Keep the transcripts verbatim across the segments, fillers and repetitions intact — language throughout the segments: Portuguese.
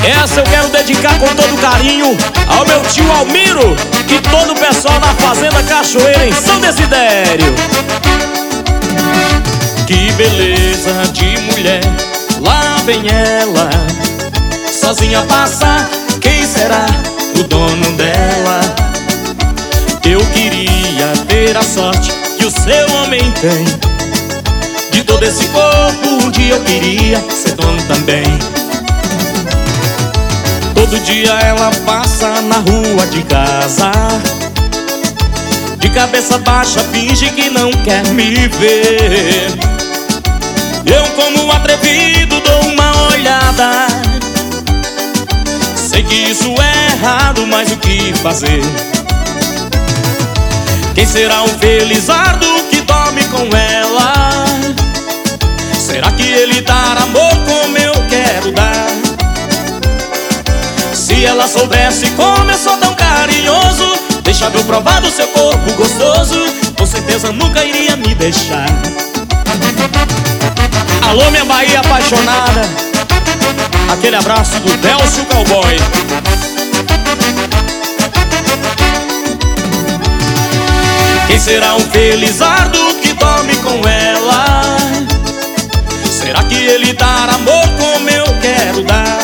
Essa eu quero dedicar com todo carinho ao meu tio Almiro e todo o pessoal da Fazenda Cachoeira em São Desidério. Que beleza de mulher, lá vem ela, sozinha passa, quem será o dono dela? Eu queria ter a sorte que o seu homem tem, de todo esse corpo um dia eu queria ser dono também. Todo dia ela passa na rua de casa, de cabeça baixa finge que não quer me ver. Eu, como um atrevido, dou uma olhada. Sei que isso é errado, mas o que fazer? Quem será o felizardo que dorme com ela? Será que ele dará amor como eu quero dar? Se ela soubesse como eu sou tão carinhoso, deixava eu provar do seu corpo gostoso, com certeza nunca iria me deixar. Alô, minha Bahia apaixonada, aquele abraço do Delcio Cowboy. Quem será o felizardo que dorme com ela? Será que ele dará amor como eu quero dar?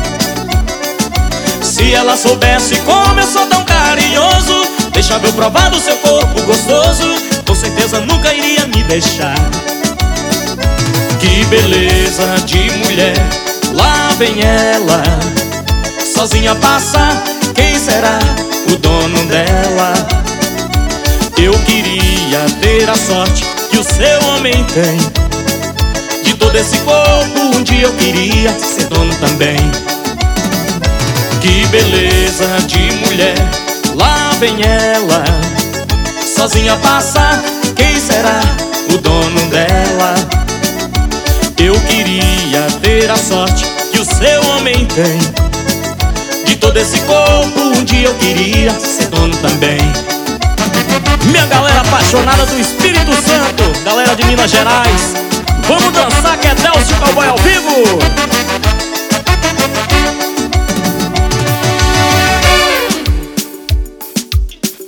Se ela soubesse como eu sou tão carinhoso, deixava eu provar do seu corpo gostoso, com certeza nunca iria me deixar. Que beleza de mulher, lá vem ela, sozinha passa, quem será o dono dela? Eu queria ter a sorte que o seu homem tem, de todo esse corpo um dia eu queria ser dono também. Que beleza de mulher, lá vem ela, sozinha passa, quem será o dono dela? Eu queria ter a sorte que o seu homem tem, de todo esse corpo um dia eu queria ser dono também. Minha galera apaixonada do Espírito Santo, galera de Minas Gerais, vamos dançar que é Delcio Cowboy ao vivo.